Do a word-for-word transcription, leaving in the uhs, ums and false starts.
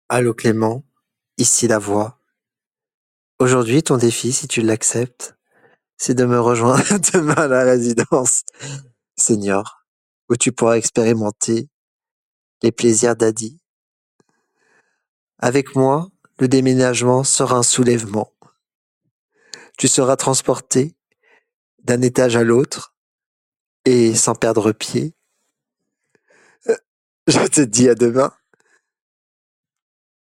Allô Clément, ici la voix. Aujourd'hui, ton défi, si tu l'acceptes, c'est de me rejoindre demain à la résidence senior, où tu pourras expérimenter les plaisirs d'Adi. Avec moi, le déménagement sera un soulèvement. Tu seras transporté d'un étage à l'autre et sans perdre pied. Je te dis à demain.